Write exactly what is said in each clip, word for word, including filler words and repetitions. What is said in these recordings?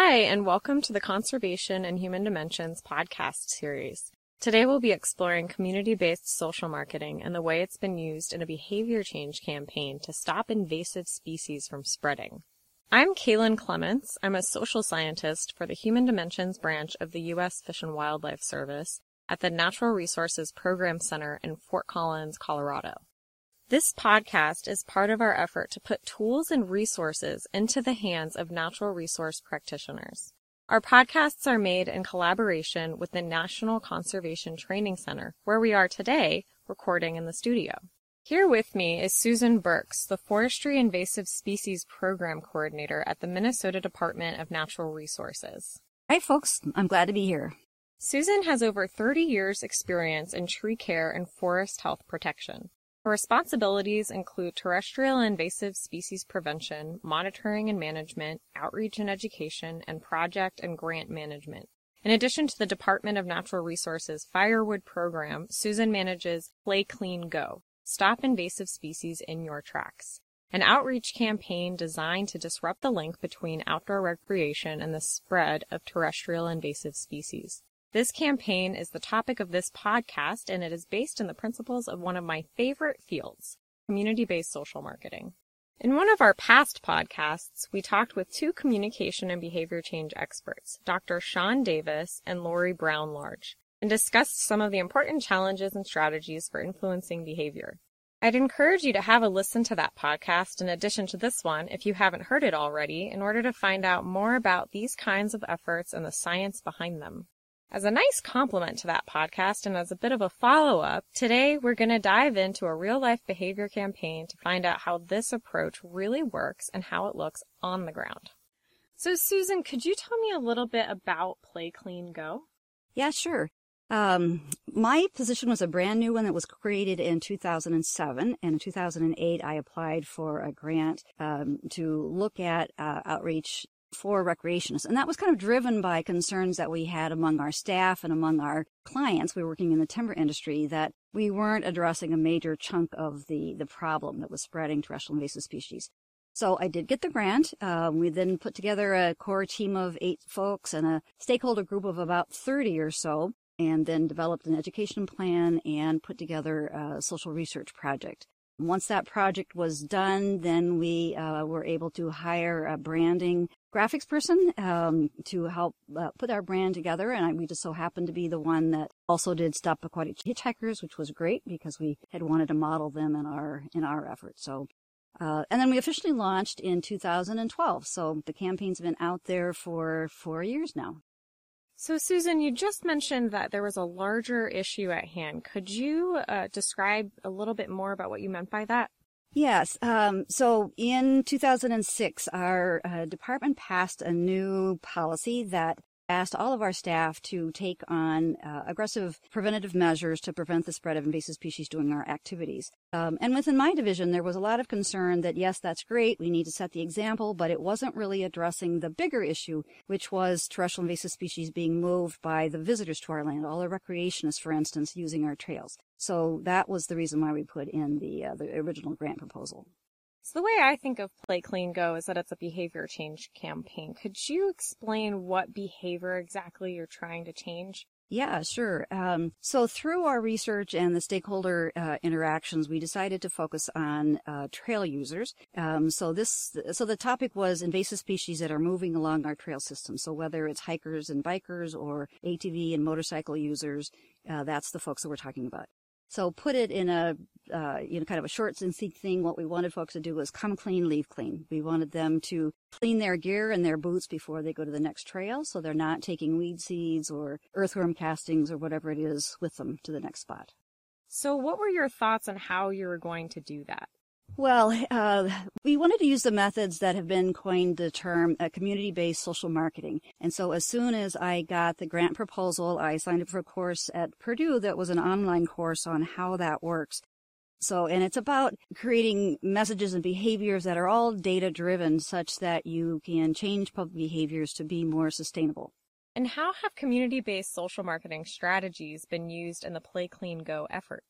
Hi, and welcome to the Conservation and Human Dimensions podcast series. Today we'll be exploring community-based social marketing and the way it's been used in a behavior change campaign to stop invasive species from spreading. I'm Kaylin Clements. I'm a social scientist for the Human Dimensions branch of the U S Fish and Wildlife Service at the Natural Resources Program Center in Fort Collins, Colorado. This podcast is part of our effort to put tools and resources into the hands of natural resource practitioners. Our podcasts are made in collaboration with the National Conservation Training Center, where we are today recording in the studio. Here with me is Susan Burks, the Forestry Invasive Species Program Coordinator at the Minnesota Department of Natural Resources. Hi, folks. I'm glad to be here. Susan has over thirty years' experience in tree care and forest health protection. Her responsibilities include terrestrial invasive species prevention, monitoring and management, outreach and education, and project and grant management. In addition to the Department of Natural Resources Firewood Program, Susan manages Play Clean Go, Stop Invasive Species in Your Tracks, an outreach campaign designed to disrupt the link between outdoor recreation and the spread of terrestrial invasive species. This campaign is the topic of this podcast, and it is based on the principles of one of my favorite fields, community-based social marketing. In one of our past podcasts, we talked with two communication and behavior change experts, Doctor Sean Davis and Lori Brown-Large, and discussed some of the important challenges and strategies for influencing behavior. I'd encourage you to have a listen to that podcast in addition to this one if you haven't heard it already, in order to find out more about these kinds of efforts and the science behind them. As a nice complement to that podcast and as a bit of a follow-up, today we're going to dive into a real-life behavior campaign to find out how this approach really works and how it looks on the ground. So, Susan, could you tell me a little bit about Play Clean Go? Yeah, sure. Um, my position was a brand new one that was created in two thousand seven, and in two thousand eight I applied for a grant um, to look at uh, outreach for recreationists. And that was kind of driven by concerns that we had among our staff and among our clients. We were working in the timber industry, that we weren't addressing a major chunk of the, the problem that was spreading terrestrial invasive species. So I did get the grant. Um, we then put together a core team of eight folks and a stakeholder group of about thirty or so, and then developed an education plan and put together a social research project. Once that project was done, then we uh, were able to hire a branding graphics person um, to help uh, put our brand together. And I, we just so happened to be the one that also did Stop Aquatic Hitchhikers, which was great because we had wanted to model them in our in our efforts. So, uh, and then we officially launched in two thousand twelve. So the campaign's been out there for four years now. So, Susan, you just mentioned that there was a larger issue at hand. Could you uh, describe a little bit more about what you meant by that? Yes. Um, so in two thousand six, our uh, department passed a new policy that asked all of our staff to take on uh, aggressive preventative measures to prevent the spread of invasive species during our activities. Um, and within my division, there was a lot of concern that, yes, that's great, we need to set the example, but it wasn't really addressing the bigger issue, which was terrestrial invasive species being moved by the visitors to our land, all the recreationists, for instance, using our trails. So that was the reason why we put in the, uh, the original grant proposal. So the way I think of Play Clean Go is that it's a behavior change campaign. Could you explain what behavior exactly you're trying to change? Yeah, sure. Um, so through our research and the stakeholder uh, interactions, we decided to focus on uh, trail users. Um, so this, so the topic was invasive species that are moving along our trail system. So whether it's hikers and bikers or A T V and motorcycle users, uh, that's the folks that we're talking about. So put it in a, uh, you know, kind of a short and sweet thing. What we wanted folks to do was come clean, leave clean. We wanted them to clean their gear and their boots before they go to the next trail, so they're not taking weed seeds or earthworm castings or whatever it is with them to the next spot. So what were your thoughts on how you were going to do that? Well, uh, we wanted to use the methods that have been coined the term uh, community-based social marketing. And so as soon as I got the grant proposal, I signed up for a course at Purdue that was an online course on how that works. So, and it's about creating messages and behaviors that are all data-driven such that you can change public behaviors to be more sustainable. And how have community-based social marketing strategies been used in the Play Clean Go effort?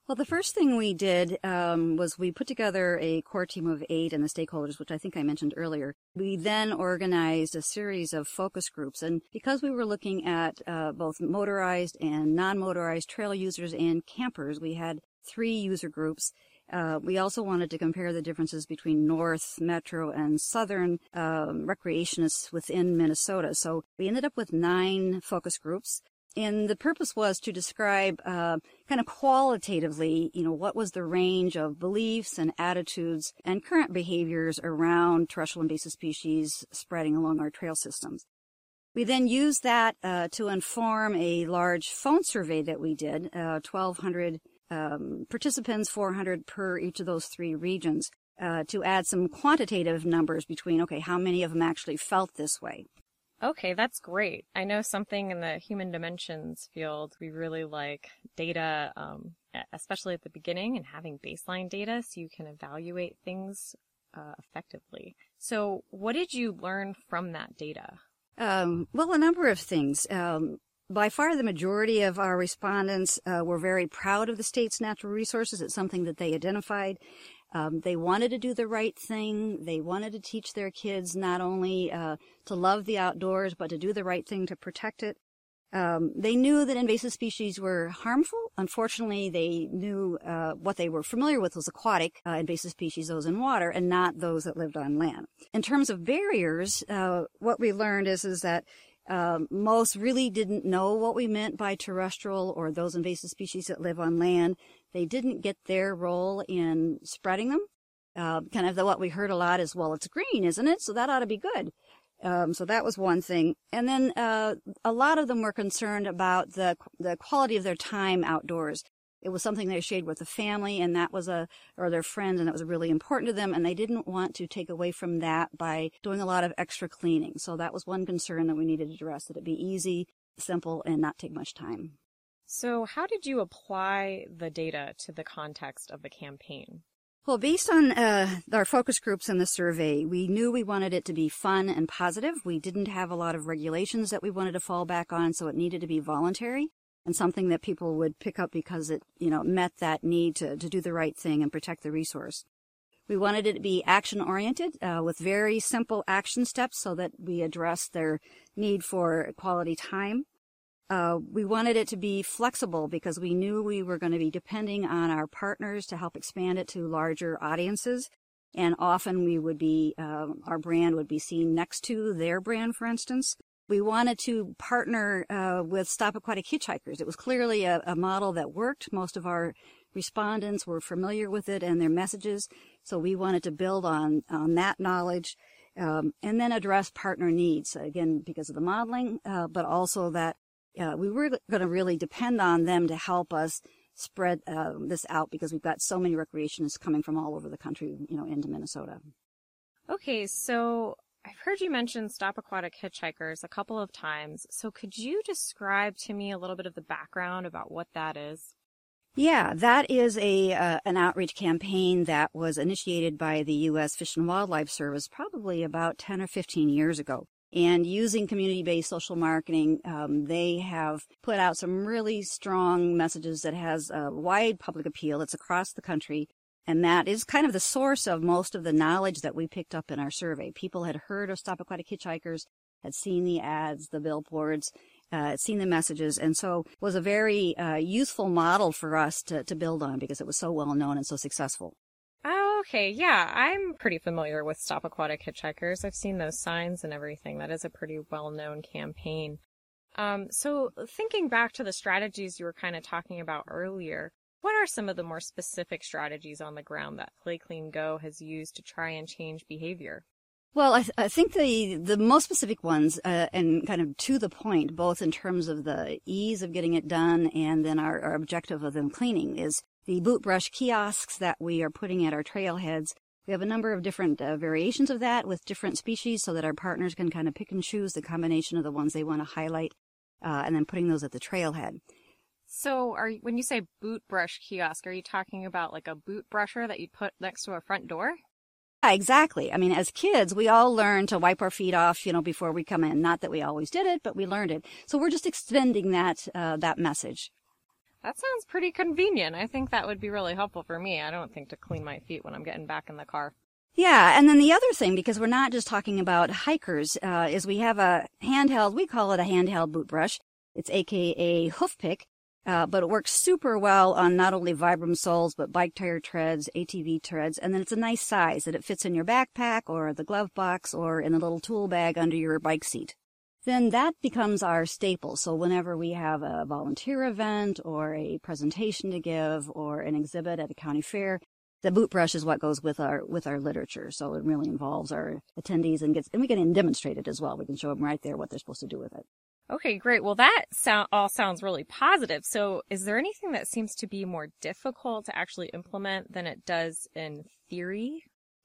Well, the first thing we did um, was we put together a core team of eight and the stakeholders, which I think I mentioned earlier. We then organized a series of focus groups. And because we were looking at uh, both motorized and non-motorized trail users and campers, we had three user groups. Uh, we also wanted to compare the differences between North, Metro, and Southern um, recreationists within Minnesota. So we ended up with nine focus groups. And the purpose was to describe uh, kind of qualitatively, you know, what was the range of beliefs and attitudes and current behaviors around terrestrial invasive species spreading along our trail systems. We then used that uh, to inform a large phone survey that we did, uh, twelve hundred um, participants, four hundred per each of those three regions, uh, to add some quantitative numbers between, okay, how many of them actually felt this way. Okay, that's great. I know something in the human dimensions field, we really like data, um, especially at the beginning, and having baseline data so you can evaluate things uh, effectively. So what did you learn from that data? Um, well, a number of things. Um, by far, the majority of our respondents uh, were very proud of the state's natural resources. It's something that they identified. Um, they wanted to do the right thing. They wanted to teach their kids not only uh, to love the outdoors, but to do the right thing to protect it. Um, they knew that invasive species were harmful. Unfortunately, they knew uh, what they were familiar with was aquatic uh, invasive species, those in water, and not those that lived on land. In terms of barriers, uh, what we learned is, is that Um, most really didn't know what we meant by terrestrial or those invasive species that live on land. They didn't get their role in spreading them. Uh, kind of the, what we heard a lot is, well, it's green, isn't it? So that ought to be good. Um, so that was one thing. And then uh, a lot of them were concerned about the the quality of their time outdoors. It was something they shared with the family, and that was a, or their friends, and that was really important to them, and they didn't want to take away from that by doing a lot of extra cleaning. So that was one concern that we needed to address, that it be easy, simple, and not take much time. So how did you apply the data to the context of the campaign? Well, based on uh, our focus groups in the survey, we knew we wanted it to be fun and positive. We didn't have a lot of regulations that we wanted to fall back on, so it needed to be voluntary and something that people would pick up because it, you know, met that need to, to do the right thing and protect the resource. We wanted it to be action-oriented uh, with very simple action steps so that we address their need for quality time. Uh, we wanted it to be flexible because we knew we were going to be depending on our partners to help expand it to larger audiences. And often we would be, uh, our brand would be seen next to their brand, for instance. We wanted to partner uh, with Stop Aquatic Hitchhikers. It was clearly a, a model that worked. Most of our respondents were familiar with it and their messages, so we wanted to build on, on that knowledge um, and then address partner needs, again, because of the modeling, uh, but also that uh, we were going to really depend on them to help us spread uh, this out because we've got so many recreationists coming from all over the country, you know, into Minnesota. Okay, so I've heard you mention Stop Aquatic Hitchhikers a couple of times, so could you describe to me a little bit of the background about what that is? Yeah, that is a uh, an outreach campaign that was initiated by the U S Fish and Wildlife Service probably about ten or fifteen years ago. And using community-based social marketing, um, they have put out some really strong messages that has a wide public appeal. It's across the country. And that is kind of the source of most of the knowledge that we picked up in our survey. People had heard of Stop Aquatic Hitchhikers, had seen the ads, the billboards, uh, seen the messages, and so it was a very uh, useful model for us to, to build on because it was so well known and so successful. Oh, okay. Yeah, I'm pretty familiar with Stop Aquatic Hitchhikers. I've seen those signs and everything. That is a pretty well-known campaign. Um, so thinking back to the strategies you were kind of talking about earlier, what are some of the more specific strategies on the ground that Play Clean Go has used to try and change behavior? Well, I, th- I think the, the most specific ones, uh, and kind of to the point, both in terms of the ease of getting it done and then our, our objective of them cleaning, is the boot brush kiosks that we are putting at our trailheads. We have a number of different uh, variations of that with different species so that our partners can kind of pick and choose the combination of the ones they want to highlight, uh, and then putting those at the trailhead. So are you, when you say boot brush kiosk, are you talking about like a boot brusher that you put next to a front door? Yeah, exactly. I mean, as kids, we all learn to wipe our feet off, you know, before we come in. Not that we always did it, but we learned it. So we're just extending that uh, that message. That sounds pretty convenient. I think that would be really helpful for me. I don't think to clean my feet when I'm getting back in the car. Yeah, and then the other thing, because we're not just talking about hikers, uh, is we have a handheld, we call it a handheld boot brush. It's A K A hoof pick, uh, but it works super well on not only Vibram soles, but bike tire treads, A T V treads, and then it's a nice size that it fits in your backpack or the glove box or in a little tool bag under your bike seat. Then that becomes our staple. So whenever we have a volunteer event or a presentation to give or an exhibit at a county fair, the boot brush is what goes with our with our literature. So it really involves our attendees and gets and we can demonstrate it as well. We can show them right there what they're supposed to do with it. Okay, great. Well, that sound, all sounds really positive. So is there anything that seems to be more difficult to actually implement than it does in theory?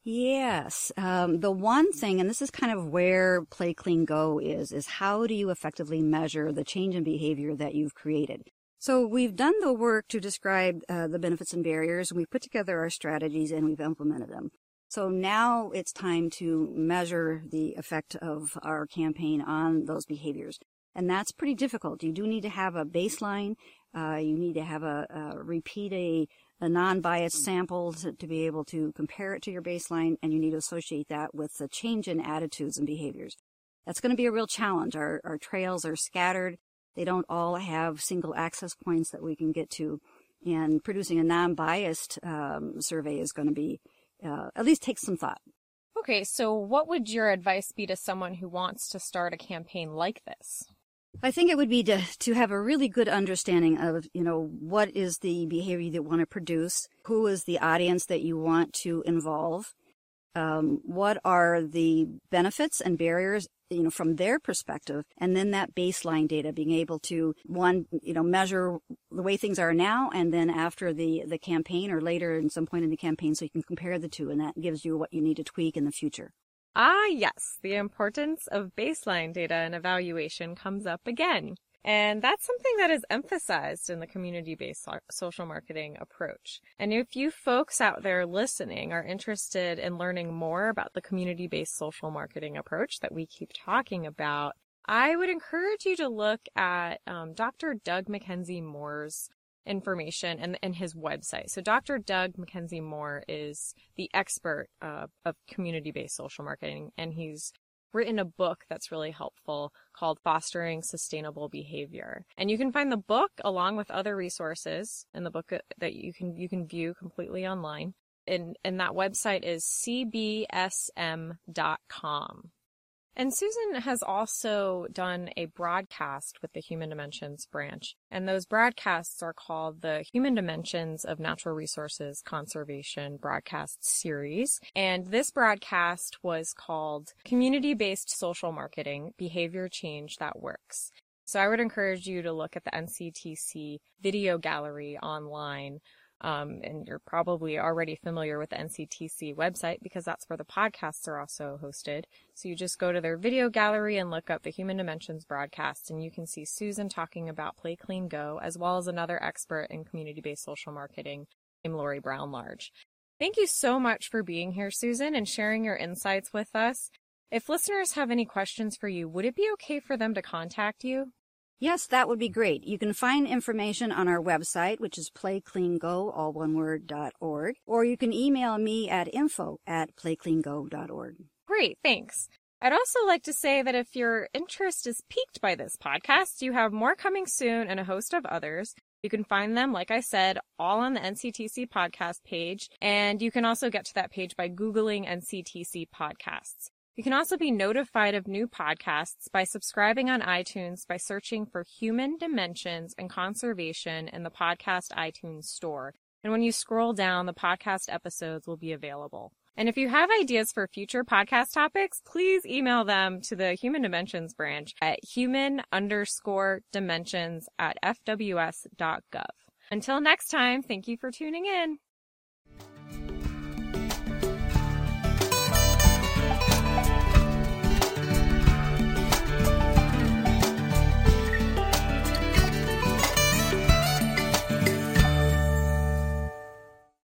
Yes. Um, the one thing, and this is kind of where Play Clean Go is, is how do you effectively measure the change in behavior that you've created? So we've done the work to describe uh, the benefits and barriers. We've put together our strategies and we've implemented them. So now it's time to measure the effect of our campaign on those behaviors. And that's pretty difficult. You do need to have a baseline. Uh, you need to have a, a repeat a, a non-biased sample to, to be able to compare it to your baseline. And you need to associate that with the change in attitudes and behaviors. That's going to be a real challenge. Our, our trails are scattered. They don't all have single access points that we can get to. And producing a non-biased um, survey is going to be, uh, at least take some thought. Okay, so what would your advice be to someone who wants to start a campaign like this? I think it would be to, to have a really good understanding of, you know, what is the behavior you want to produce, who is the audience that you want to involve, um, what are the benefits and barriers, you know, from their perspective, and then that baseline data, being able to, one, you know, measure the way things are now, and then after the, the campaign or later in some point in the campaign, so you can compare the two, and that gives you what you need to tweak in the future. Ah, yes, the importance of baseline data and evaluation comes up again. And that's something that is emphasized in the community-based social marketing approach. And if you folks out there listening are interested in learning more about the community-based social marketing approach that we keep talking about, I would encourage you to look at um, Doctor Doug McKenzie Moore's information and, and his website. So Doctor Doug McKenzie Moore is the expert uh, of community-based social marketing, and he's written a book that's really helpful called Fostering Sustainable Behavior. And you can find the book along with other resources in the book that you can you can view completely online. And, and that website is c b s m dot com. And Susan has also done a broadcast with the Human Dimensions branch, and those broadcasts are called the Human Dimensions of Natural Resources Conservation Broadcast Series. And this broadcast was called Community-Based Social Marketing, Behavior Change That Works. So I would encourage you to look at the N C T C video gallery online. Um, and you're probably already familiar with the N C T C website because that's where the podcasts are also hosted. So you just go to their video gallery and look up the Human Dimensions broadcast, and you can see Susan talking about Play Clean Go, as well as another expert in community-based social marketing named Lori Brown-Large. Thank you so much for being here, Susan, and sharing your insights with us. If listeners have any questions for you, would it be okay for them to contact you? Yes, that would be great. You can find information on our website, which is playcleango, all one word, dot org, or you can email me at info at playcleango dot org. Great, thanks. I'd also like to say that if your interest is piqued by this podcast, you have more coming soon and a host of others. You can find them, like I said, all on the N C T C podcast page, and you can also get to that page by Googling N C T C podcasts. You can also be notified of new podcasts by subscribing on iTunes by searching for Human Dimensions and Conservation in the podcast iTunes store. And when you scroll down, the podcast episodes will be available. And if you have ideas for future podcast topics, please email them to the Human Dimensions branch at human underscore dimensions at f w s dot gov. Until next time, thank you for tuning in.